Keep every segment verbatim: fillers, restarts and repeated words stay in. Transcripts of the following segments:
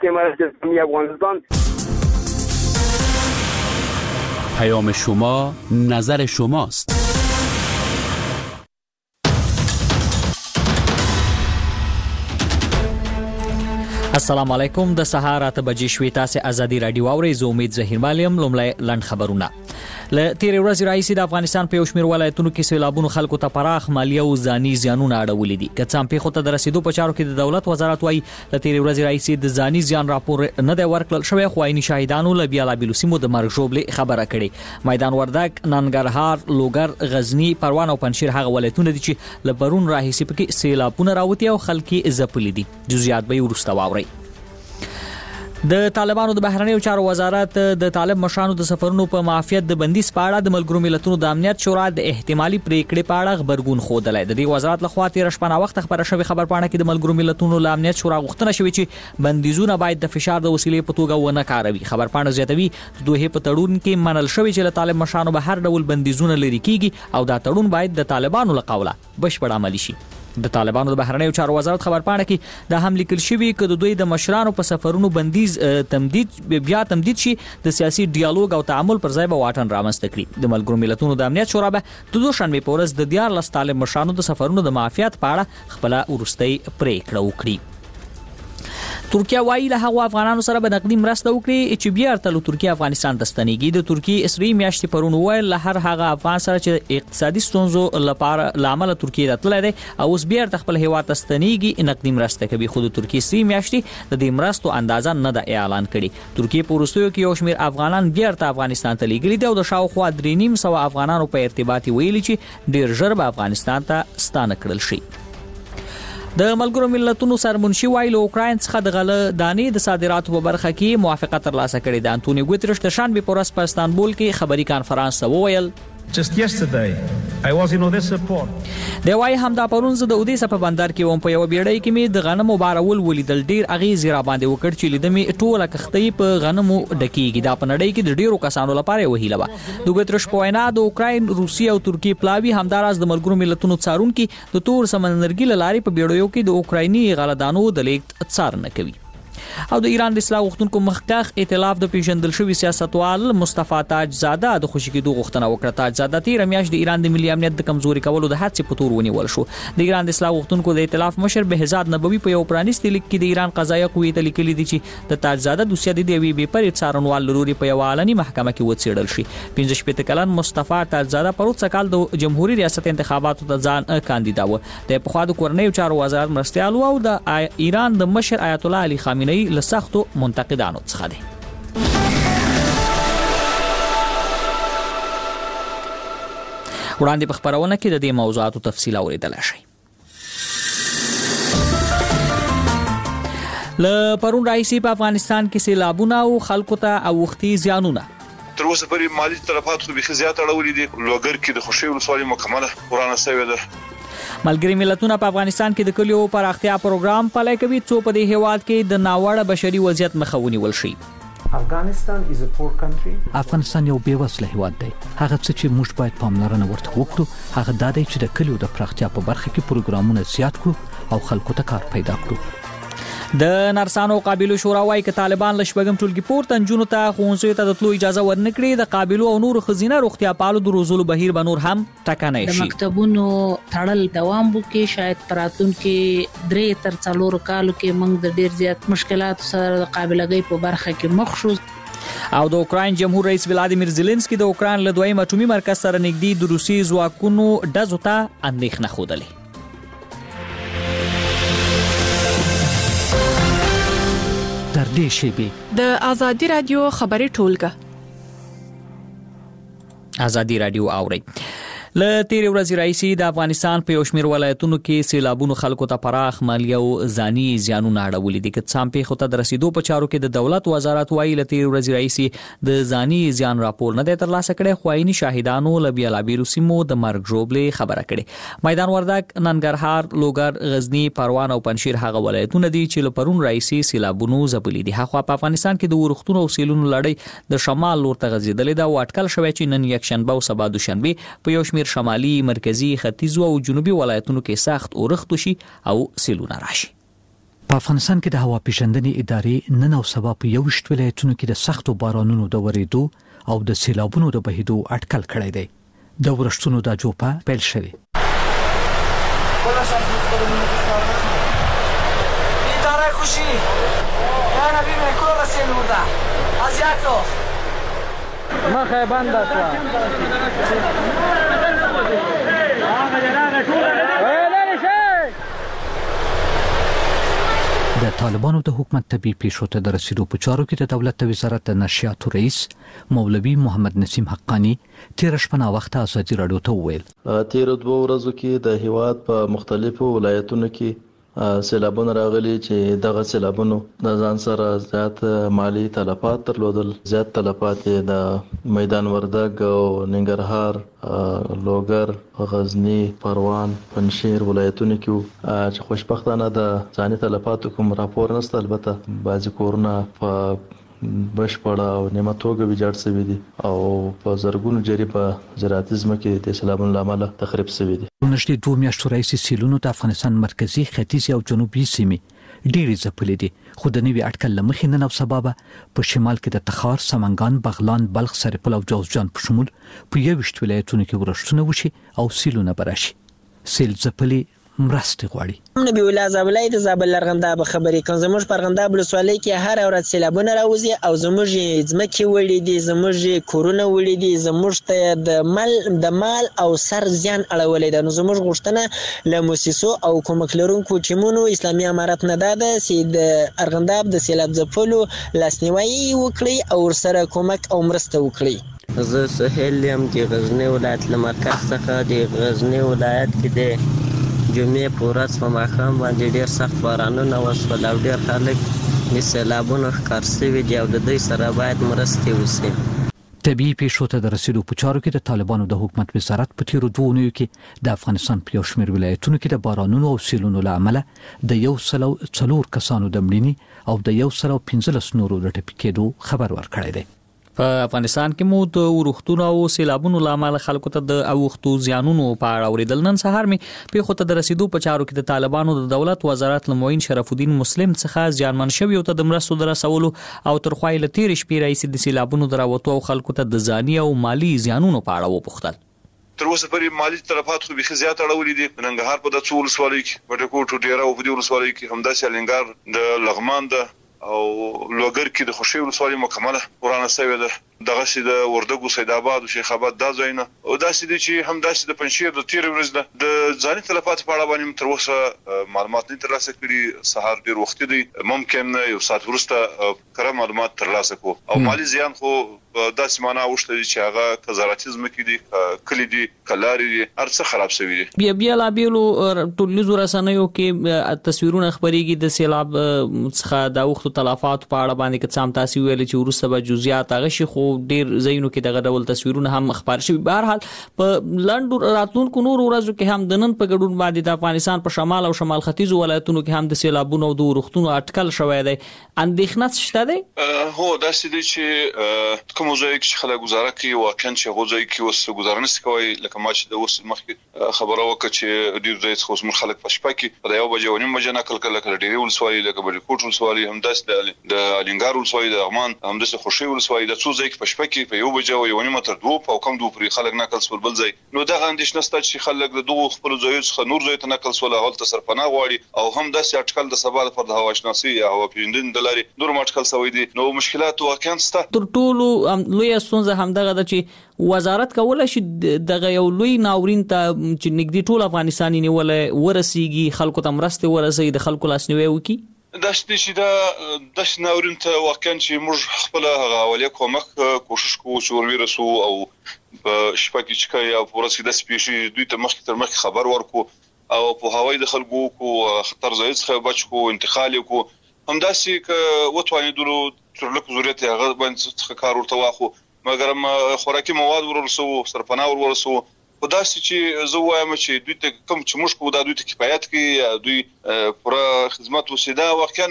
حکومت اسلامی افغانستان. پیام شما نظر شماست. السلام علیکم. د سهار اته بجې شوې. تاسو ازادي رادیو اورئ. زه امید زهیر مالیم. لومړی لنډ خبرونه. له تیرې ورځې راهیسې د افغانستان په یو شمېر ولایتونو کې سیلابونو خلکو ته پراخ مالي او ځاني زیانونه اړولي دي. که څه هم پیښو ته د رسیدو په چارو کې د دولت وزارت وايي له تیرې ورځې راهیسې د ځاني زیان راپور نه دی ورکړل شوی، خو عیني شاهدانو له بیلابېلو سیمو د مرګ ژوبلې خبره کړې. میدان وردګ، ننګرهار، لوګر، غزنی، پروان او پنجشیر هغه ولایتونه دي چې له پرون راهیسې پکې سیلابونه راوتي او خلک یې ځپلي دي. جزئیات به وروسته واورئ. د طالبانو د بهرنیو چارو وزارت د طالب مشرانو د سفرونو په معافیت د بندیز په اړه د ملګرو ملتونو د امنیت شورا د احتمالي پریکړې په اړه خبرګون ښودلی. د دې وزارت لخوا تیر شپه وخت خبره شوې خبر پاڼه کې د ملګرو ملتونو له امنیت شورا غوښتنه شوې چې بندیزونه باید د فشار د وسیلې په توګه ونه کاروي. خبر پاڼه زیاتوي د دوه په تړون کې منل شوی چې له طالب مشرانو به هر ډول بندیزونه لري کیږي او دا تړون باید د طالبانو له قوله بشپړ عملي شي. د طالبانو د بهرنیو چارو وزارت خبر پاڼه کې دا هم لیکل شوی چې د دوی د مشرانو په سفرونو بندیز تمدید بیا تمدید شي د سیاسي ډیالوګ او تعامل پر ځای به واټن رامنځته کړي. د ملګرو ملتونو د امنیت شورا به د دوشنبه په ورځ د دیارلس طالب مشرانو د سفرونو د معافیت په اړه خپل ورستۍ پریکړه وکړي. ترکیه وايي له هغو افغانانو سره به نقدي مرسته وکړي چې بیا ارتلو ترکیه افغانستان ته ستنېږي. د ترکیه اسرائیل میاشتې پرون وویل له هر هغه افغان سره چې اقتصادي ستونزو لپاره لامل ترکیه ته تللی دی او اوس بیا د خپل هیواد ته ستنېږي نقدي مرسته کوي. خو د ترکیه اسرائیل میاشتې د دې مرستو اندازه نه ده اعلان کړي. ترکیه په وروستیو کې یو شمېر افغانان بیا ارته افغانستان ته لیږلي دي او د شاوخوا درې نیم سوه افغانانو په ارتباط ویلي چې ډیر ژر به افغانستان ته ستانه کړل شي. د ملګرو ملتونو سرمنشي وایي له اوکراین څخه د غله دانې د صادراتو په برخه کې موافقت ترلاسه کړې ده. انټونیو ګوتریش د شنبې په ورځ په استانبول کې خبري کانفرنس ته وویل Just yesterday I was in Odessa port. دی وايي همدا پرون زه د اودیسا په بندر کې وم. په یو بیړۍ کې مې د غنمو بارول ولیدل. ډیر اغیز را باندې وکړ چې لیدمې ټوله کښتۍ په غنمو ډکیږي. دا په نړۍ کې د ډیرو کسانو لپاره یو هیله وه. د ګوتریش په وینا د اوکراین، روسیې او ترکیې پلاوي همداراز د ملګرو ملتونو څارونکي د تور سمندرګي له لارې په بیړیو کې د اوکرایني غلهدانو د لیږد څارنه کوي. او د ایران د اصلاح غوښتونکو مخکښ ائتلاف د پیژندل شوی سیاستوال مصطفی تاج زاده د خوشی کېدو غوښتنه وکړه. تاج زاده تیر میاشت د ایران د ملي امنیت د کمزوري کولو د هڅې په تور ونیول شو. د ایران د اصلاح غوښتونکو د ائتلاف مشر بهزاد نبوي په یو پرانیستي لیک کې د ایران قضایه قوې ته لیکلي دي چې د تاج زاده دوسیه د یوې بې پرې څارنوال لوري په یو علني محکمه کې وڅېړل شي. پنځه شپېته کلن مصطفی تاج زاده په وروسته کال د جمهوریت ریاست انتخاباتو ته ځان کاندیدا و. د پخوا د کورنیو چارو وزارت مرستیال او د ایران د مشر آیت الله علي خامنه‌ای له سختو منتقدانو څخه دي. وړاندې په خبرونه کې د دې موضوعاتو تفصیل اوریدلای شئ. له پرون راهیسې په افغانستان کې سیلابونه او خلکو ته اوښتي زیانونه تر اوسه پورې مالی تلفات خو به زیات اړولې دي. لوګر کې د خوشي ولسوالۍ مکمله ورانه شوې ده. ملګری ملتونه په افغانستان کې د کلیو پراختیا پروګرام پلی کوي څو په دې هیواد کې د ناوړه بشري وضعیت مخه ونیول شي. افغانستان یو بیوسله هیواد دی. هغه څه چې موږ باید پاملرنه ورته وکړو هغه دا دی چې د کلیو د پراختیا په برخه کې پروګرامونه زیات کړو او خلکو ته کار پیدا کړو. د نرسانو قابلو شورا وايي چې طالبان له شپږم ټولګي پورته نجونو ته ښوونځیو ته د تلو اجازه ورنکړي. د قابلو او نور ښځینه روغتیا پالو د روزلو بهیر به نور هم ټکنی شي. د مکتبونو تړل دوام وکړي. شاید پراتون کې درې تر څلور کالو کې موږ د ډیر زیات مشکلات سره د قابلګۍ په برخه کې مخ شو. او د اوکراین جمهور رئیس ولادیمیر زيلنسکي د اوکراین له دویم اټومي مرکز سره نږدې د روسي ځواکونو ډزو ته اندېښنه ښودلې. در دې شیبې د ازادي رادیو خبري ټولګه. ازادي رادیو اوري. له تیرې ورځې راهیسې د افغانستان په یو شمېر ولایتونو کې سیلابونو خلکو ته پراخ مالي او ځاني زیانونه اړولي دي. که څه هم پیښو ته د رسیدو په چارو کې د دولت وزارت وايي له تیرې ورځې راهیسې د ځاني زیان راپور نه دی ترلاسه کړی، خو عیني شاهدانو له بیلابېلو سیمو د مرګ ژوبلې خبره کړې. میدان وردګ، ننګرهار، لوګر، غزنی، پروان او پنجشیر هغه ولایتونه دي چې له پرون راهیسې سیلابونو ځپلي دي. هاخوا په افغانستان کې د ورښتونو او سیلونو لړۍ د شمال لور ته غځېدلې ده او اټکل شوی چې نن یکشنبه او سبا دوشنبه په یو شمېر شمالي، مرکزی، ختیځو او جنوبي ولایتونو کې سخت اورښت وشي او سیلونه راشي. په افغانستان کې د هوا پیژندنې ادارې نن او سبا په یو شت ولایتونو کې د سختو بارانونو د ورېدو او د سیلابونو د بهیدو اټکل کړی دی. د ورښتونو د جوپه پیل شوی. اداره خوشی یا نبی من کور رسیل بوده ازیاتو مخه بنده شو د طالبانو د حکومت طبي پیښو ته د رسیدو په چارو کې د دولت وزارت د نشریاتو رئیس مولوي محمد نسیم حقانی تیر شپه وخت ازادي راډیو ته وویل تیر دوه ورځو کې د هیواد په مختلفو ولایتونو کې سیلابونه راغلي چې دغه سیلابونو د ځان سره زیات مالی تلفات درلودل. زیات تلفات د میدان وردګ او ننګرهار، لوګر، غزنی، پروان، پنجشیر ولایتونو کې چې خوشبختانه د ځاني تلفات کوم راپور نشته. البته بعضی کورونه په بشپړه او نیمه توګه ویجاړ شوي دي او په زرګونو جری په زراعتي ځمکې د سیلابونو له امله تخریب شوي دي. نږدې دوه میاشتو راهیسې سیلونو د افغانستان مرکزی، ختیځ او جنوبي سیمې ډېرې ځپلې دي، خو د نوي اټکل له مخې نن او سبا په شمال کې د تخار، سمنګان، بغلان، بلخ، سرپل او جوزجان په شمول په یوویشت ولایتونو کې ورښتونه وشي او سیلونه به راشي. سیل ځپلې مرستې غواړي. نبی الله زابلای د زابل لرغنداب خبرې کوم. زموږ پرغنداب ولسوالۍ کې هر ورځ سیلابونه راوځي او زموږ ځمکې وړي دي، زموږ کورونه وړي دي، زموږ ته د مال د مال او سر زیان اړولې ده. نو زموږ غوښتنه له موسسو او کومک لرونکو ټیمونو اسلامي امارت نه ده چې د ارغنداب د سیلاب ځپلو لاسنیوي وکړي او ورسره کومک او مرسته وکړي. زه سهیل یم د غزنی ولایت له مرکز څخه. د غزنی ولایت کې د جمعې په ورځ په ماښام باندې ډېر سخت بارانونه وشول او ډېر خلک د سیلابونو ښکار شوي دي او د دوی سره باید مرستې وشي. طبیعي پیښو ته د رسیدو په چارو کې د طالبانو د حکومت وزارت په تیرو دوه اونیو کې د افغانستان په یو شمېر ولایتونو کې د بارانونو او سیلونو له امله د یو سل او څلور کسانو د مړینې او د یو سل او پنځلس نورو د ټپي کېدو خبر ورکړی دی. په افغانستان کې مو د ورښتونو او سیلابونو لامل خلکو ته د اوښتو زیانونو په اړه اوریدل. نن سهار می پیښو ته د رسیدو په چارو کې د طالبانو د دولت وزارت لموین شرف الدین مسلم څخه زیانمن شوی او ته د مرستو د رسولو او ترخوای له تیر شپې راځي د سیلابونو دراوتو او خلکو ته د ځاني او مالی زیانونو په اړه وپوښتل. تر اوسه پورې مالی تلفات خو به زیات اړولې دي. ننګرهار په د څو ولسوالۍ کې، وټکوټ، ډیره او په دې ولسوالۍ کې همداسې الینګار د لغمان د او لوګر کې د خوشي ولسوالۍ مکمله ورانه شوې ده. دغه سي د وردګو، سید آباد او شیخ آباد دا ځایونه او دا سي چې هم دا سي د پنځیر د تیر ورځ د ځاني تلفات په اړه باندې تر اوسه معلومات نه ترلاسه کړي. سهار ډیر وخت دی، ممکن یو ساعت وروسته کره معلومات ترلاسه کو او مالی زیان خو دا سیمانه اوشته چې هغه کزاراتیزم کې دي، کلی دي، کلاري دي، ارڅ خراب شوی دي. بیا بیا لا بیلو ټولنیزو رسنیو کې تصویرونه خبريږي د سیلاب څخه د وخت تلفات په اړه باندې که څام تاسو ویل چې ورسته به جزئیات هغه شي، خو ډیر زینو کې دغه ډول تصویرونه هم خبر شوي. بهر حال په لندن راتلونکو نور ورځو کې هم د نن په ګډون باندې د افغانستان په شمال او شمال ختیځ ولایتونو کې هم د سیلابونو او د ورښتونو اټکل شوی دی. اندېښنه شته دی؟ هو دا ستدي چې کوم ځای کې خلک گزاره کوي واقعا چې غوځي کې وس گزاره نس کوي. لکه ما چې د وس مخکې خبره وکړه چې ډیر ځای څخه موږ خلک په شپه کې په یو بجې ونیم بجې نقل کړل کړل ډیری ولسوالۍ لکه بلکوټ ولسوالۍ هم داس د الینګار ولسوالۍ د اغمان هم د خوشي ولسوالۍ د څو ځای کې په شپه کې په یو بجې او یو نیم تر دوه او کم دوه پرې خلک نقل سول بل ځای. نو دا اندېښنه ست چې خلک د دوه خپل ځایو څخه نور ځای ته نقل سول هغه ته سرپناه غواړي او هم داسې اټکل د سبا لپاره د هوا شناسي یا هوا پیژندنې د لارې نور اټکل سوي دي. نو مشکلات واقعا ست تر ټولو لوی ستونزه هم دغه د چې وزارت کولای شي دغه یو لوی ناورین ته چې نګدي ټول افغانستاني نیولې ورسیږي، خلکو ته مرسته ورسي، د خلکو لاسنیوي وکي. دا چې دا د ناورین ته واقعا چې موږ خپل هغه اولیا کومک کوشش کوو چې ورورسو او په شپه کې چې یا ورځ کې د سپیشي دوی ته مخکې تر مخکې خبر ورکو او په هوای د خلکو کو خطر ځای څخه بچو انتقال کو همداسې ک وټوانې دلو تر لکه ضرورت هغه باندې څخه کار ورته واخو مګر خوراکي مواد ورورسو، سرپناه ورورسو. خدا چې زه وایم چې دوی ته کوم چې موږ کو دا دوی ته کفایت کوي، دوی پوره خدمت وسیدا واقعا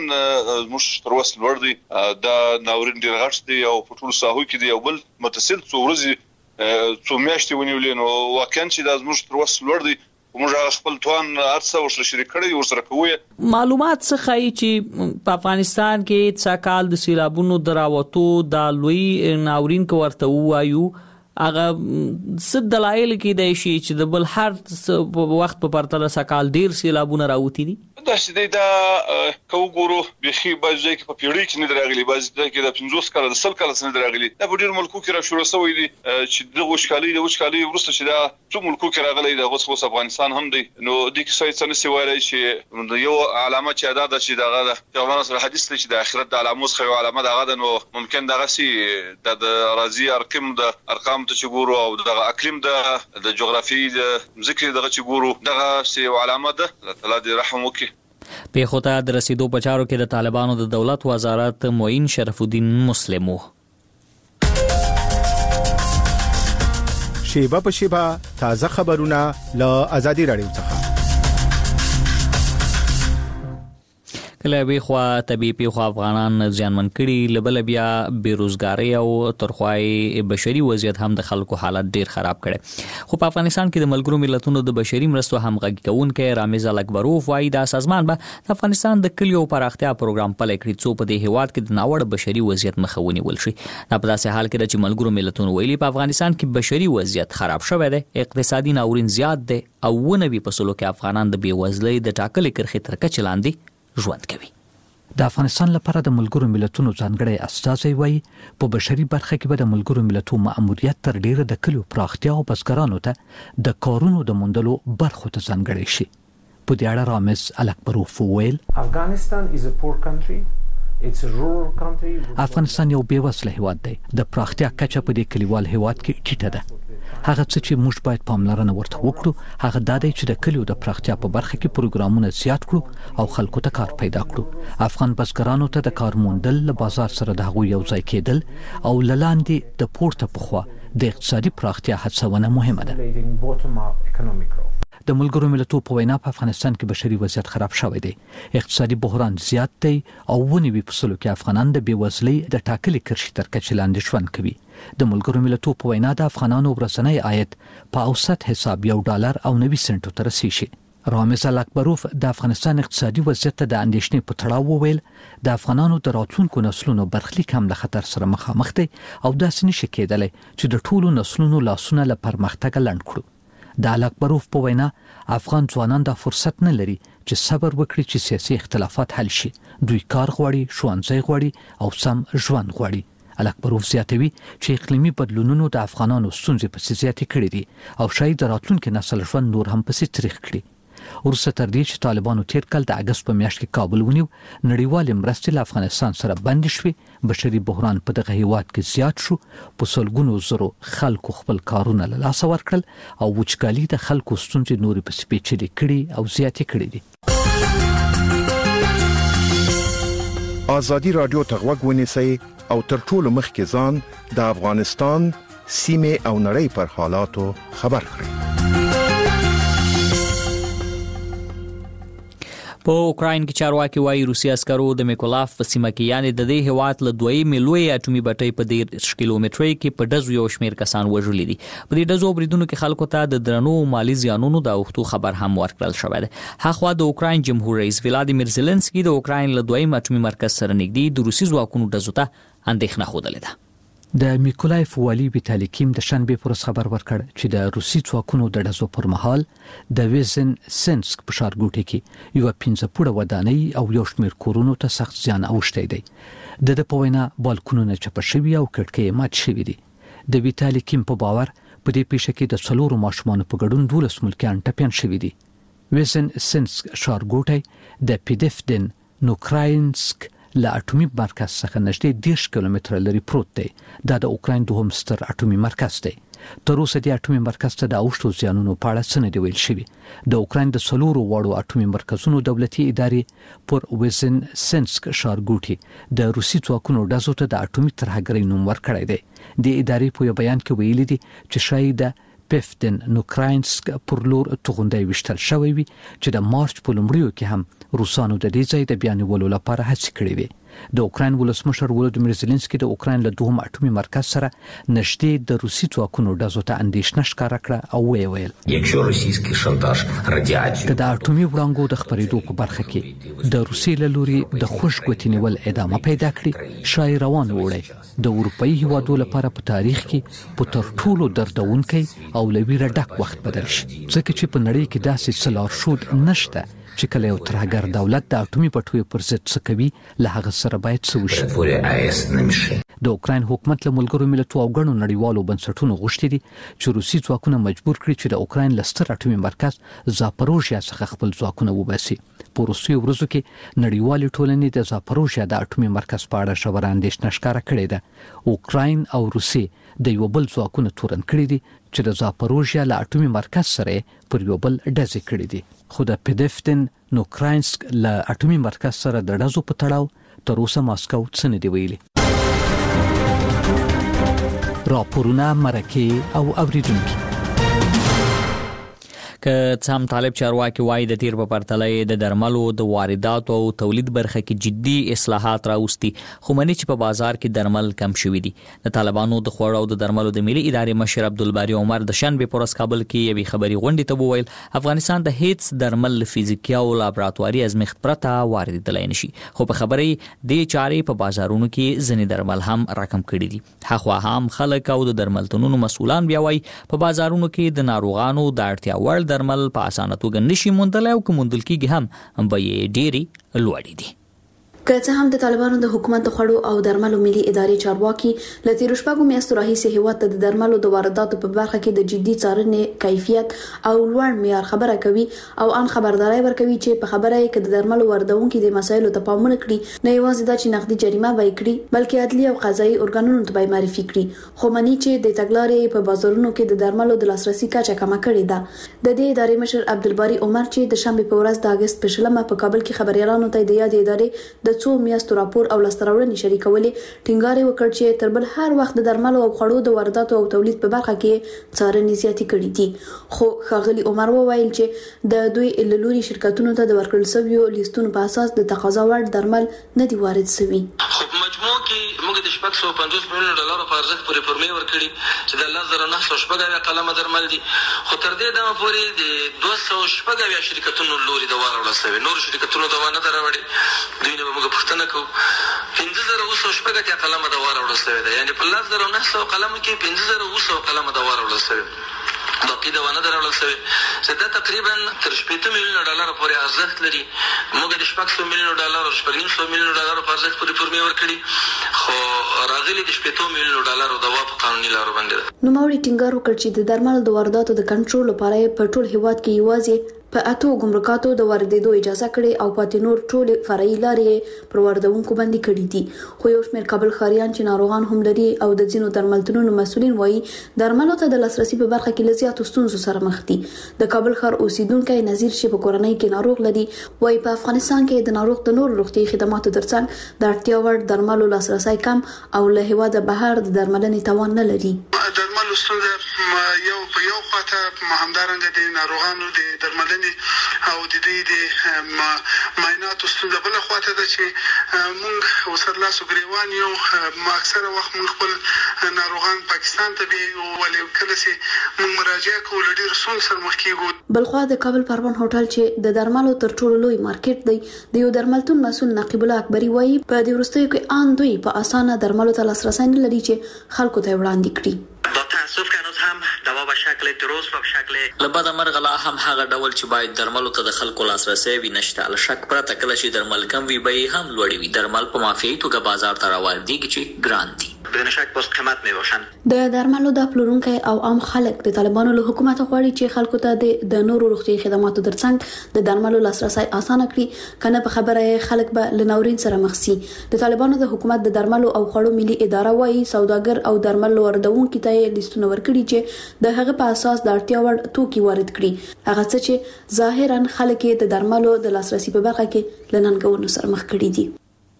موږ تر وسل ور دي. دا ناورین ډیر غټ دی او په ټول ساحو کې دی او بل متصل څو ورځې څو میاشتې ونیولې. نو واقعا چې دا موږ تر وسل ور دي موږ خپل توان ارڅه ورسره شریک کړی ورسره کوی. معلومات څه ښایي چې په افغانستان کې څا کال د سیلابونو دراوتو د لوی ناورین کو ورته وایو هغه څه دلایل کې دی چې د بل هر وخت په پرتله سکال ډیر سیلابونه راوتی دي؟ دا چې دا کو ګورو بخي باځي کې په پیړۍ کې نه درغلي باځي کې د پنځوس کال د سل کال څخه درغلي دا په ډیر ملکو کې را شروع شوی دي چې د وشکالي د وشکالي ورسته چې دا ټول ملکو کې راغلي د غوښ افغانستان هم دی. نو د کې څه څه نسی وایي چې یو علامه چې ادا د چې دغه د پیغمبر صلی الله علیه وسلم چې د آخرت د علامات خو علامه دغه د نو ممکن دغه سي د راضي ارقام د ارقام ته چې ګورو او دغه اقلیم د د جغرافي د ذکر دغه چې ګورو دغه سي علامه ده الله تعالی دې رحم وکړي. په خوته د رسیدو بچارو کې د طالبانو د دولت وزارت معین شرف الدین مسلمو شیبه په شیبه تازه خبرونه له آزادي رادیو څخه. کله به خو طبيعي په خو افغانان ځانمن کړي لبل بیا بیروزګاری او ترخوای بشري وضعیت هم د خلکو حالت ډیر خراب کړي. خو په افغانستان کې د ملګرو ملتونو د بشري مرستو همغږي کوونکې رامز الاکبروف وايي دا سازمان به د افغانستان د کلیو پراختیا پروګرام پلي کړي څو په دې هیواد کې د ناوړه بشري وضعیت مخاوني ولشي. دا په داسې حال کې چې ملګرو ملتونو ویلي په افغانستان کې بشري وضعیت خراب شوی دی، اقتصادي ناورین زیات دی او ونوي په سلو کې افغانان د بیوزلۍ د ټاکلې کرښې تر کچې لاندې ژوند کوي. د افغانستان لپاره د ملګرو ملتونو ځانګړی استازی وایي په بشري برخه کې به د ملګرو ملتونو مأموریت تر ډیره د کلیو پراختیا او بزګرانو ته د کارونو د موندلو برخو ته ځانګړی شي. په دې اړه رامز الاکبروف ویل افغانستان is a poor country. It's a rural country. افغانستان یو بیوزله هیواد دی. د پراختیا کچه په دې کلیوال هیواد کې ټیټه ده. هغه څه چې موږ باید پاملرنه ورته وکړو هغه دا دی چې د کلیو د پراختیا په برخه کې پروګرامونه زیات کړو او خلکو ته کار پیدا کړو. افغان بزګرانو ته د کار موندل له بازار سره د هغوی یو ځای کېدل او لاندې د پورته پخوا د اقتصادي پراختیا هڅونه مهمه ده. د ملګرو ملتونو په وینا په افغانستان کې بشري وضعیت خراب شوی دی، اقتصادي بحران زیات دی او ونوي په سلو کې افغانان د بیوزلۍ د ټاکلې کرښې تر کچې لاندې ژوند کوي. د ملګرو ملتونو په وینا د افغانانو ورځنی عاید په اوسط حساب یو ډالر او نوي سنټو ته رسیږي. رامز الاکبروف د افغانستان اقتصادي وضعیت ته د اندېښنې په تړاو وویل د افغانانو د راتلونکو نسلونو برخلیک هم له خطر سره مخامخ دی او داسې نشي کېدلی چې د ټولو نسلونو لاسونه له پرمختګ لنډ کړو. د الاکبروف په وینا افغان ځوانان دا فرصت نه لري چې صبر وکړي چې سیاسي اختلافات حل شي. دوی کار غواړي، ښوونځی غواړي او سم ژوند غواړي. الاکبروف زیاتوي چې اقلیمي بدلونونو د افغانانو ستونزې پسې زیاتې کړې دي او شاید د راتلونکي نسل ژوند نور هم پسې تریخ کړي. ورسته تر دې چې طالبانو تیر کال د اگست په میاشت کې کابل ونیو، نړیوال مرستې له افغانستان سره بند شوې، بشري بحران په دغه هیواد کې زیات شو، په سلګونو زرو خلکو خپل کارونه له لاسه ورکړل او وچکالي د خلکو ستونزې نورې پسې پیچلې کړي او زیاتې کړي دي. آزادي رادیو ته غوږ ونیسئ او تر ټولو مخکې ځان د افغانستان سیمې او نړۍ پر حالاتو خبر کړئ. په اوکراین کې چارواکي وايي روسي عسکرو د میکولاف په سیمه کې یعنی د دې هیواد له دویمې لوی اټومي بټۍ په ډېر کیلومترۍ کې په ډزو یو شمېر کسان وژلي دي. په دې ډزو بریدونو کې خلکو ته د درنو مالی زیانونو د اوښتو خبر هم ورکړل شوی دی. هاخوا د اوکراین جمهور رئیس ولادیمیر زيلنسکي د اوکراین له دویم اټومي مرکز سره نږدې د روسي ځواکونو ډزو ته اندېښنه خوده ده. د میکولایف والی ویتالی کیم د شنبه پر خبر ورکړ چې د روسي ځواکونو د ډزو پر مهال د ویزن سنسک په ښارګوټي کې یو پنځه پوړه ودانۍ او یو شمېر کورونو ته سخت زیان اوښتی دی. د د په وینا بالکونونه چپه شوي او کړکۍ مات شوي دي. د ویتالی کیم په باور په دې پیښه کې د څلورو ماشومانو په ګډون دولس ملکیان ټپیان شوي دي. ویزن سنسک ښارګوټی د پیډفدن نوکراینسک له اټومي مرکز څخه نږدې دیرش کیلومتره لري پروت دی. دا د اوکراین دوهم ستر اټومي مرکز دی. تر اوسه د اټومي مرکز ته د اوښتو زیانونو په اړه څه نه دی ویل شوي. د اوکراین د څلورو واړو اټومي مرکزونو دولتي ادارې پر ویزن سنسک ښارګوټي د روسي ځواکونو ډزو ته د اټومي ترهګرۍ نوم ورکړی دی. د ادارې په یو بیان کې ویلي دي چې شاید د پیفدن نوکراینسک پر لور توغندۍ وشتل شوی وي چې د مارچ په لومړیو کې هم روسانو د دې ځای د بیانولو لپاره هڅې کړې وي. د اوکراین ولسمشر ولودیمیر زيلنسکي د اوکراین له دوهم اټومي مرکز سره نشټې د روسي ځواکونو ډزو ته اندېښنه ښکاره کړه او ویې ویل якщо російський шантаж радіацією د اټومي وړانګو د خپرېدو په برخه کې د روسي له لوري د خوش ګوتې نیول ادامه پیدا کړي شای روان وړي د اروپאי هیوادو لپاره په تاریخ کې په تر ټولو دردونکي او لویره ډک وخت بدل شي ځکه چې په نړۍ کې داسې څلور شود نشته چې کله یو ترهګر دولت د اټومي پټوي پر ضد څه کوي له هغه سره باید څه وشي د اوکراین حکومت له ملګرو ملتونو او ګڼو نړیوالو بنسټونو غوښتي دي چې روسي ځواکونه مجبور کړي چې د اوکراین له ستر اټومي مرکز زاپروژیا څخه خپل ځواکونه وباسي په روسي ورځو کې نړیوالې ټولنې د زاپروژیا د اټومي مرکز په اړه ژوره اندېښنه ښکاره کړې ده اوکراین او روسي د یو بل ځواکونه تورن کړي دي چې د زاپروژیا له اټومي مرکز سره پر یو بل ډزې کړې دي خو د پدفتن نوکراینسک له اټومي مرکز سره د ډزو په تړاو تر اوسه ماسکو څه نه دی ویلي راپورونه مرکه او اوریدونکو که څام طالب چارواکي وایي د تیر په پرتله د درملو د واردات او تولید برخه کې جدي اصلاحات راوستي خو مني چې په بازار کې درمل کم شوي دي د طالبانو د خوړو او د درملو د ملي ادارې مشر عبدالباری عمر د شنبه پر ورځ کابل کې یوې خبري غونډې ته وویل افغانستان د هیڅ درمل فزیکي او لابراتواري ازمېښت پرته واردېدلای نشي خو په خبري د چارې په بازارونو کې ځینې درمل هم رقم کړي دي هغه هم خلک او د درملتونونو مسؤلان بیا وایي په بازارونو کې د ناروغانو د اړتیا وړ درمل په اسانه توګه نشي موندلای او کومندل کېږي هم به یې ډېری لوړې دي که څه هم د طالبانو د حکومت د خوړو او درملو ملي ادارې چارواکي له تیر شپږو میاشتو راهیسې هیواد ته د درملو د وارداتو په برخه کې د جدي څارنې کیفیت او لوړ معیار خبره کوي او ان خبرداري ورکوي چې په خبره کې د درملو واردونکو د مسایلو ته پام نه کړي نه یوازې دا چې نقدي جریمه به کړي بلکې عدلي او قضایي ارګانونو ته به معرفي کړي خو مني چې د تګلارې په بازارونو کې د درملو د لاسرسي کچه کمه کړې ده د دې ادارې مشر عبدالباری عمر چې د شنبه په ورځ د اگست په شلمه په کابل کې خبريالانو ته د یاد ادارې د څو میاشتو راپور او لستراوړنې شریکولې ټینګار وکړ چې تر بل هر وخت د درملو او خوړو د وارداتو او تولید په برخه کې څارنې زیاتې کړې دي خو ښاغلي عمر وویل چې د دوی لوري شرکتونو ته د ورکړل شویو لیستونو په اساس د تقاضا وړ درمل نه دي وارد شوي خو په مجموع کې موږ د شپږ سوه پنځوس میلیون ډالر په ارزښت پورې پرمې ورکړي چې د لس زره نه سوه شپږ قلمه درمل دي خو تر دې دمه پورې د دوه سوه شپږ شرکتونو لوري د واروړل شوی نور شرکتونو د وانه دراوړي دوی نه موږ پوښتنه کوو پنځه زره اوه سوه شپږ اتیا قلمه د واروړل شوی ده یعنې په لس زره نه سوه قلمو کې پنځه زره اوه سوه قلمه د واروړل شوی باقي د وانه دراوړل شوی چې دا تقریبا تر شپېته میلیونه ډالر پورې ارزښت لري موږ د شپږ سوه میلیونه ډالر او شپږ نیم سوه میلیونه ډالر په ارزښت پورې پرمې ورکړي خو راغلي د شپېتو میلیونو ډالرو دوا په قانوني لارو باندې ده نوموړي ټینګار وکړ چې د درملو د وارداتو د کنټرول لپاره په ټول هیواد کې یوازې په اتو ګمرکاتو د واردېدو اجازه کړې او پاتې نور ټول فرعي لارې پر واردونکو باندې کړې دي خو یو شمېر کابل ښاریان چې ناروغان هم لري او د ځینو درملتونونو مسؤلین وایي درملو ته د لاسرسي په برخه کې لزیاتو ستونزو سره مخ دي د کابل ښار اوسیدونکو نظیر چې په کورنۍ کې ناروغ لري وایي په افغانستان کې د ناروغ د نور روغتي خدماتو ترڅنګ د اړتیا وړ درملو لاسرسي کم او له هیواده بهر د درملنې توان نه لري درملو ستونزه یو په یو خواته همدارنګه د ناروغانو د درملنې او د دې د معایناتو ستونزه بل خواته ده چې موږ وسر لاسو ګریوان یو اکثره وخت موږ خپل ناروغان پاکستان ته بیایو ولې کله چې موږ مراجعه کوو له ډېرو ستونزو سره مخ کېږو بلخوا د کابل پروان هوټل چې د درملو تر ټولو لوی مارکیټ دی د یو درملتون مسؤل نقیب الله اکبري وایي په دې وروستیو کې ان دوی په اسانه درملو ته لاسرسي نه لري چې خلکو ته وړاندې کړي با تاسف که هنوز هم دوا به شکل درست و به شکل لبد مرغلا هم هغه ډول چې باید درملو ته د خلکو لاسرسي وي نشته له شک پرته کله چې درمل کم وي به هم لوړ وي درمل په معافیت توګه بازار ته راوړدي چې ګران دي بدون شک باز قیمت می باشن د درملو د پلورونکو او عام خلک د طالبانو له حکومت غواړي چې خلکو ته د نورو روغتي خدماتو ترڅنګ د درملو لاسرسي اسانه کړي کنه په خبره خلک به لناورین سره مخ شي د طالبانو د حکومت د درملو او خوړو ملي اداره وایي سوداګر او درملو واردونکو ته لیستونه ورکړي چې د هغه په اساس د اړتیا وړ توکي وارد کړي هغه څه چې ظاهرا خلک د درملو د لاسرسي په برخه کې لننګونو سره مخ کړي دي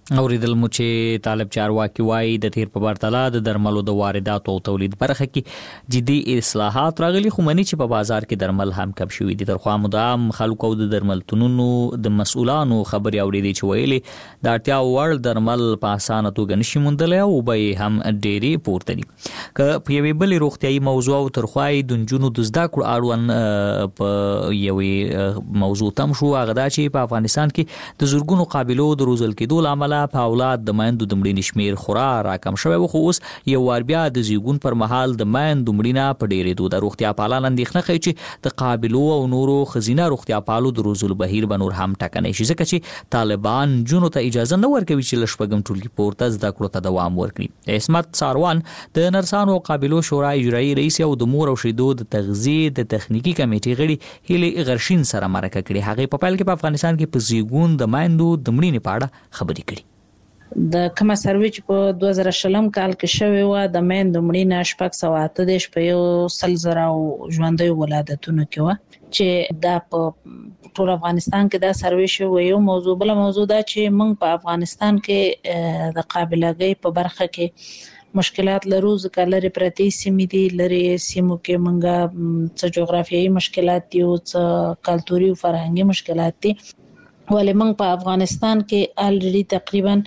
اوریدل مو چې طالب چارواکي وایي د تیر په پرتله د درملو د وارداتو او تولید برخه کې جدي اصلاحات راغلي، خو مني چې په بازار کې درمل هم کم شوي دي. ترخوا مدام خلکو د درملتونونو د مسؤلانو خبري اوریدي چې ویلي د اړتیا وړ درمل په اسانه توګه نشي موندلی او به هم ډېری پورته دي. که په یوې بلې روغتیایي موضوع او ترخوای د نجونو د زده کړو اړوند په یوې موضوع تم شو، هغه دا چې په افغانستان کې د زرګونو قابلو د روزل کېدو له امله په اولاد د میندو د مړینې شمیر خورا راکم شوی و، خو اوس یو وار بیا د زیږون پر مهال د میندو مړینه په ډېرېدو ده. روغتیا پالان اندېښنه ښیي چې د قابلو او نورو ښځینه روغتیا پالو د روزلو بهیر به نور هم ټکنی شي، ځکه چې طالبان نجونو ته اجازه نه ورکوي چې له شپږم ټولګي پورته زده کړو ته دوام ورکړي. عصمت ساروان د نرسانو او قابلو شورا اجرایي رئیس او د مور او شیدو د تغذیې د تخنیکی کمیټې غړي هیلې غرشین سره مرکه کړې. هغې په پیل کې په افغانستان کې په زیږون د میندو د مړینې په اړه خبرې کړي. د کومه سروې چې په دوه زره شلم کال کې شوې وه د میندو مړینه شپږ سوه اته دېرش په یو سل زره او ژوندیو ولادتونو کې وه، چې دا په ټول افغانستان کې دا سروې شوې. یو موضوع بله موضوع دا چې موږ په افغانستان کې د قابلګۍ په برخه کې مشکلات لرو، ځکه لرې پرتې سیمې دي. لرې سیمو کې موږ څه جغرافیایي مشکلات دي او څه کلتوري او فرهنګي مشکلات دي، ولې موږ په افغانستان کې الریډي تقریبا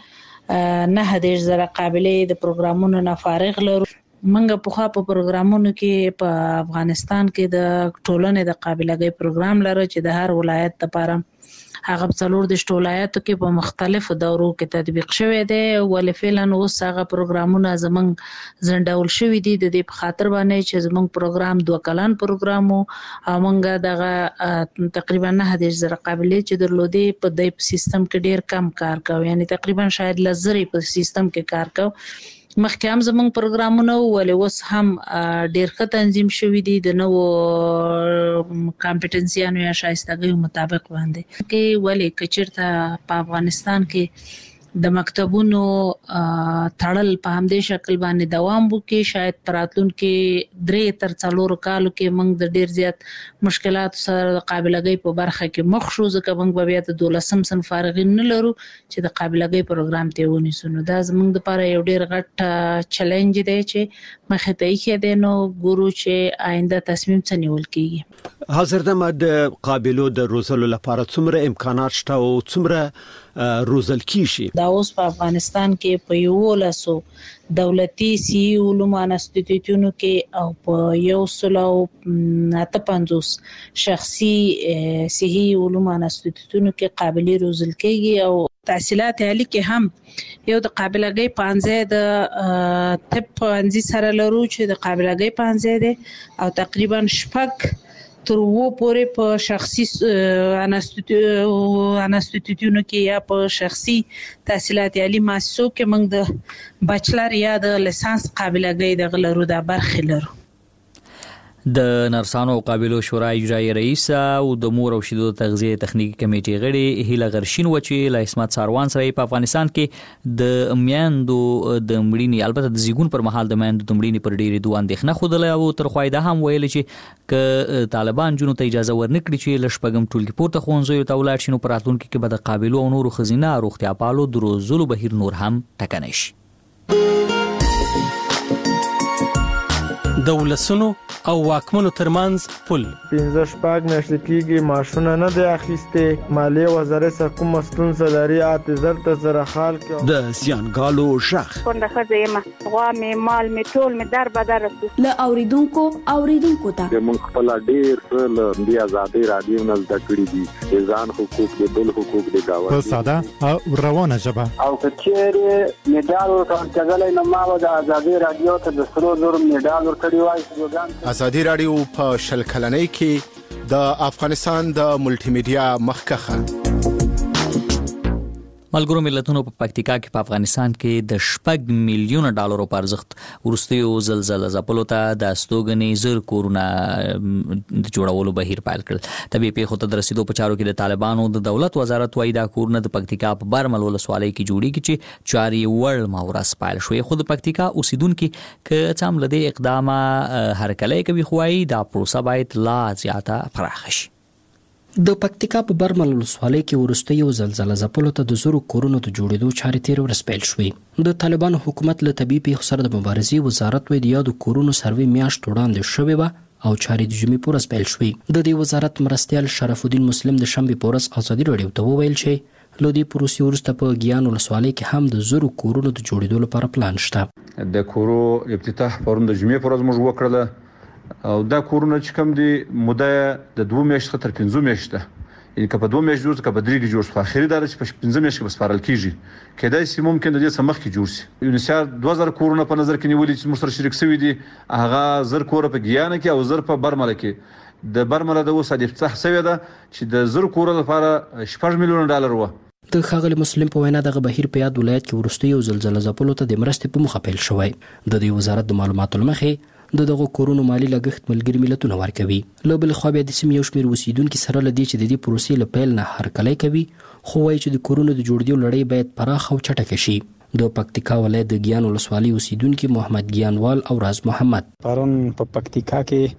نه دېرش زره قابلې د پروګرامونو نه فارغ لرو. موږ پخوا په پروګرامونو کې په افغانستان کې د ټولنې د قابلګۍ پروګرام لرو چې د هر ولایت لپاره هغه په څلور دېرش ولایتو کې په مختلفو دورو کې تطبیق شوی دی، ولې فعلا اوس هغه پروګرامونه زموږ ځنډول شوي دي د دې په خاطر باندې چې زموږ پروګرام دوه کلن پروګرام و او موږ دغه تقریبا نه دېرش زره قابلې چې درلودې په دې په سیستم کې ډیر کم کار کوي، یعنی تقریبا شاید لس زره په سیستم کې کار کوي. مخکې هم زموږ پروګرامونه ولې اوس هم ډیر ښه تنظیم شوي دي د نوو کامپټنسیانو یا شایستګیو مطابق باندې کې، ولې که چېرته په افغانستان کې د مکتبونو تړل په همدې شکل باندې دوام وکړي، شاید په راتلونکي درې تر څلورو کالو کې موږ د ډیر زیات مشکلاتو سره د قابلګۍ په برخه کې مخ شو، ځکه موږ به بیا د دولسم صنف فارغین نه لرو چې د قابلګۍ پروګرام ته ونیسو. نو دا زموږ لپاره یو ډیر غټ چیلنج دی چې مخې ته ایښی دی، نو ګورو چې آینده تصمیم څه نیول کېږي. حاضر دمه د قابلو د روزلو لپاره څومره امکانات شته او څومره روزل کیږي؟ دا اوس په افغانستان کې په یولسو دولتي صحي علومو انسټیټیوټونو کې او په یو سل او اته پنځوس شخصي صحي علومو انسټیټیوټونو کې قابلې روزل کېږي. او تحصیلات عالی کې هم یو د قابلګۍ پانځه د طب پانځه سره لرو چې د قابلګۍ پانځه ده او تقریبا شپږ تر وو پورې په شخصي انسټیټیوټونو کې یا په شخصي تحصیلات عالی مؤسسو کې موږ د بچلر یا د لیسانس قابلګۍ د غلرو د برخې لرو. د نرسانو او قابلو شورا اجرایي رئیس او د مور او شیدو تغذیه تخنیکی کمیټې غړي هیله غرشین و چې له عصمت ساروان سره په افغانستان کې د میندو د مړینې البته د زیږون پر مهال د میندو د مړینې پر ډېرې دوه اندېښنه خوده او تر خوایده هم ویل چې ک طالبان جنو ته اجازه ورنکړي چې له شپږم ټولګي پورته ښوونځیو ته ولاړ شي، نو په راتلونکي کې به د قابلو او نورو ښځینه روغتیا پالو د روزلو بهیر نور هم ټکنی شي. د ولسونو او واکمنو ترمنځ پل پنځه شپږ میاشتې کېږي ماشونه نه دی اخیستې، مالیې وزارت څخه کومه ستونزه لري اته زر ته زره خال کې د زیانګالو شخ کونډه ښځه یم، غوا مې مال مې ټول مې در بدر رسو له اوریدونکو اوریدونکو ته موږ خپل ډیر څه له دې آزادۍ راډیو نه زده کړي دي، د ځان حقوق د بل حقوق د گاونډي په ساده او روانه ژبه او کچېرې میډال ورکړل نو ما د آزادۍ راډیو ته د سرو زر میډال ورکړی وای. ازادي رادیو په شل کلنۍ کې د افغانستان د ملټي میډیا مخکخه ملګرو ملتونو په پکتیکا کې په افغانستان کې د شپږ میلیونه ډالرو په ارزښت وروستیو زلزلې ځپلو ته د استوګنې زر کورونه د جوړولو بهیر پیل کړل. طبیعي پیښو ته د رسیدو په چارو کې د طالبانو د دولت وزارت وایي دا کورونه د پکتیکا په برمل ولسوالۍ کې جوړیږي چې چارې وړ ماورس پیل شوې، خو د پکتیکا اوسیدونکو که څه هم له دې اقدامه هرکلی کوي، خو وايي دا پروسه باید لا زیاته پراخه شي. د پکتیکا په برمل ولسوالۍ کې وروسته یو زلزلہ ځپلو ته د زرو کورونو د جوړېدو چارې تېره ورځ پیل شوې. د طالبانو حکومت له طبیعي پیښو سره د مبارزې وزارت وایي د یادو کورونو سروې میاشت وړاندې شوې وه او چارې د جمعې په ورځ پیل شوې. د دې وزارت مرستیال شرف الدین مسلم د شنبې په ورځ ازادي راډیو ته وویل چې له دې پروسې وروسته په ګیان ولسوالۍ کې هم د زرو کورونو د جوړېدو لپاره پلان شته. د کورو افتتاح پرون د جمعې په ورځ موږ وکړله او دا کورونه چې کوم دي موده د دوه میاشتو تر پنځه میاشتو یعنی که په دوه میاشتو جوړ که په درې کې جوړ شي اخري دا چې په پنځه میاشتو کې بسپارل کیږي کېدای شي ممکن د دې سمخ کې جوړ شي. یونیسار دوه زره کورونه په نظر کې نیولې چې موږ سره شریک شوي دي هغه زر کور په ګیان کې او زر په برمل کې. د برمل د اوس د افتتاح شوی ده چې د زر کور لپاره شپږ میلیون ډالر و. د ښاغلي مسلم په وینا دغه بهیر په یاد ولایت کې وروسته یو زلزلہ ځپلو ته د مرستې په مخه پیل شوی. د دې وزارت د معلوماتو له مخې د دغه کورونو مالی لګښت ملګري ملتونه ورکوي. له بل خوا بیا د سیمې یو شمېر اوسیدونکي سره له دې چې د دې پروسې له پیل نه هرکلی کوي خو وایي چې د کورونو د جوړېدو لړۍ باید پراخه او چټکه شي. د پکتیکا ولایت د ګیان ولسوالۍ اوسیدونکي محمد ګیانوال او راز محمد پرون په پکتیکا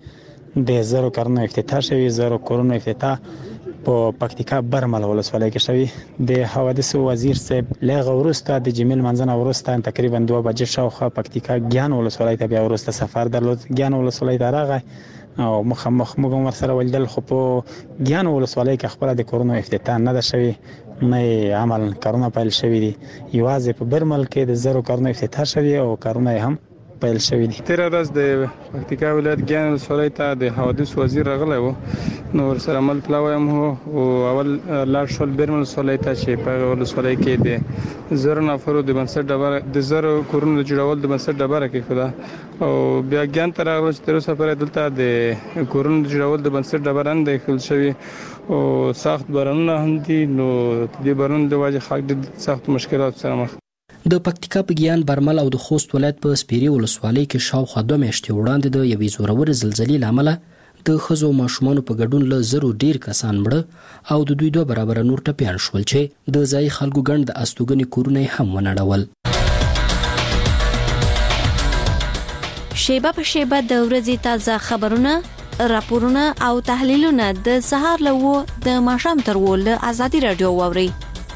کې د زرو کورونو افتتاح شوی. زرو کورونو افتتاح په پکتیکا برمل ولسوالۍ کې شوی. د حوادثو وزیر صاحب لږ وروسته د جمیل منځنه وروسته تقریبا دوه بجې شاوخوا پکتیکا ګیان ولسوالۍ ته بیا وروسته سفر درلود. ګیان ولسوالۍ ته راغی او مخامخ موږ ور سره ولیدل خو په ګیان ولسوالۍ کې خپل د کورونو افتتاح نه ده شوی نه عمل کارونه پیل شوی دي. یوازې په برمل کې د زرو کورونو افتتاح شوی او کارونه هم پیل شوی دي. تیر ورځ د پکتیکا ولایت ګیان ولسوالۍ ته د حوادث وزیر راغلی و نو ورسره عمل پلاویم هو او اول لاړ شول برمل ولسوالۍ ته چې په ولسوالۍ کې د زرو نفرو د بنسټ ډبره د زرو کورونو د جوړول د بنسټ ډبره کې خدا او بیا ګیان ته راغلو چې تر اوسه پورې دلته د کورونو د جوړول د بنسټ ډبره نه دی خل شوی او سخت بارانونه هم دي نو د بارانونو د وجې خلک د سخت مشکلات سره مخ. د پکتیکا په ګیان برمل او د خوست ولایت په سپیري ولسوالۍ کې شاوخوا دوه میاشتې وړاندې د یوې زورورې زلزلې له امله د ښځو او ماشومانو په ګډون له زرو ډیر کسان مړه او د دوی دوه برابره نور ټپیان شول چې د ځایي خلکو ګڼ د استوګنې کورونه هم ونړول. شیبه په شیبه د ورځې تازه خبرونه راپورونه او تحلیلونه د سهار له و د ماښام تر و له ازادي راډیو واورئ.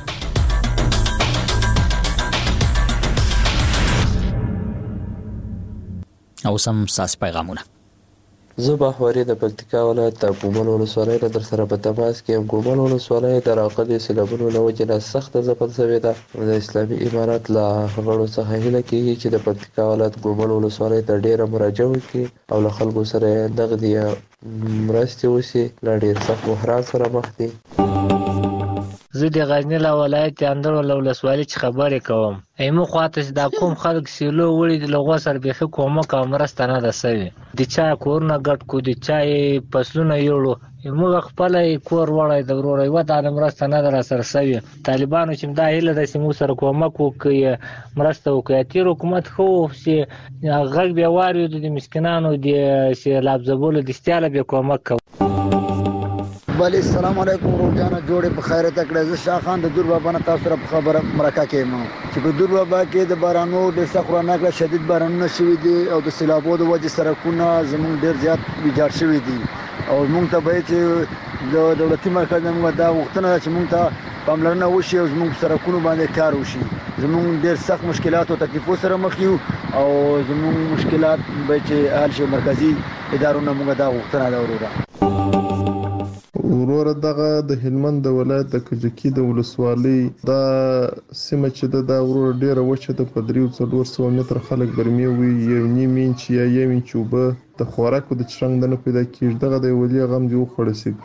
او سم ساس پیغامونه. زه باخبري د پکتیکا ولایت د ګومل ولسوالۍ له در سره په تماس کې یم. ګومل ولسوالۍ د راغلي سیلابونو له وجې نه سخته ځپل شوې ده. د اسلامي امارات له غړو څخه هیله کېږي چې د پکتیکا ولایت ګومل ولسوالۍ ته ډېره مراجعه وکړي او له خلکو سره نغدي مرستې وشي. له ډېر سخت بحران سره مخ دي. زه د غزنی له ولایت اندړ ولسوالۍ څخه خبرې کوم. ایمو خواته چې دا کوم خلک سیلو وړي د لغو سره بیخي کومک او مرسته نه ده سوې. د چا کورونه ګډ کړو د چا فصلونه یوړو موږ خپل کور وړی د ورور یوه دانه مرسته نه ده راسره سوې. طالبانو چې دا هیله ده چې موږ سره کومک وکړي مرسته وکړي. تېر حکومت ښه و چې غږ بیا واورېدو د مسکینانو د سیلاب ځپلو دستیاله بیا کومک کوو. بله السلام علیکم روجانه جوړې په خیره تکړه. زه شاه خان د دور بابا نه تاسو سره په خبره مرکه کوم چې په دور بابا کې د بارانو د سخره نکړه شدید بارانونه شوي دي او د سیلابو د وجې سړکونه زموږ ډېر زیات ویجاړ شوي دي او موږ ته باید چې د دولتي مرکز نه موږ دا غوښتنه ده چې موږ ته پاملرنه وشي او زموږ په سړکونو باندې کار وشي. زموږ ډېر سخت مشکلات او تکلیفو سره مخ یو او زموږ مشکلات باید چې حل شي. مرکزي ادارو نه موږ دا غوښتنه ده وروره. وروره دغه د هلمند د ولایت د کجکي د ولسوالۍ دا سیمه چې ده دا وروره ډېره وچه ده. په درې څلور سوه متره خلک برمې وي یو نیم انچ یا یو انچ اوبه د خوراکو د چرنګ د نه پیدا کېږي. دغه د ولي غم دې وخوړسېد.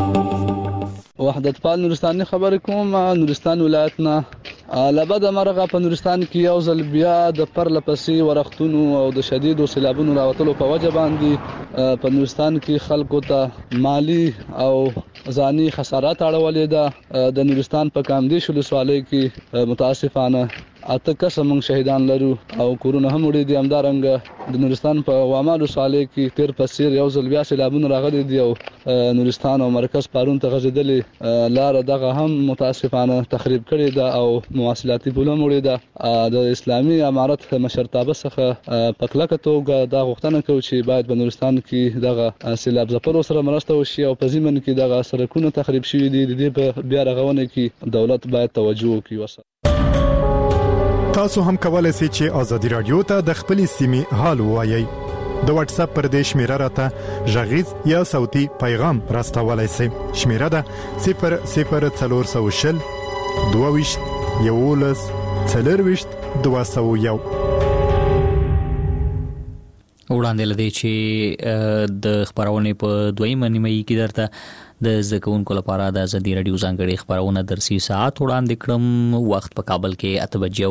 وحدت پال نورستاني خبرې کوم. نورستان ولایت نه لبد مرغه په نورستان کې یو ځل بیا د پرله پسې ورښتونو او د شدیدو سیلابونو راوتلو په وجه باندې په نورستان کې خلکو ته مالی او ځاني خسارات اړولې ده. د نورستان په کامدیش ولسوالۍ کې متاسفانه اته کس موږ شهیدان لرو او کورونه هم وړي دي. همدارنګه د نورستان په وامال ولسوالۍ کې تیر پسیر یو ځل بیا سیلابونه راغلي دي او نورستان او مرکز پارون ته غځېدلې لار دغه هم متاسفانه تخریب کړې ده او مواصلاتي پل هم وړي ده. د اسلامي امارت مشرتابه څخه په کلکه توګه دا غوښتنه کوي چې باید په نورستان کې دغه سیلاب ځپلو سره مرسته وشي او په ضمن کې دغه سړکونه تخریب شوي دي. د دې په بیا رغونه کې دولت باید توجه وکړي. تاسو هم کولای شئ چې ازادي رادیو ته د خپلې سیمې حال ووایئ. د واتس اپ پر دې شمیره راته ژغیز یا صوتي پیغام راستولای شئ. شمیره ده صفر صفر څلور سوه شل دوه ویشت یولس څلور ویشت دوه سوه یو. وړاندې لدی چې د خبرونې په دویمه نیمه کې درته د زکونکو لپاره د ازادي رادیو ځانګړي خبرونه درسي ساعت وړاندې کړم. وخت په کابل کې اته بجې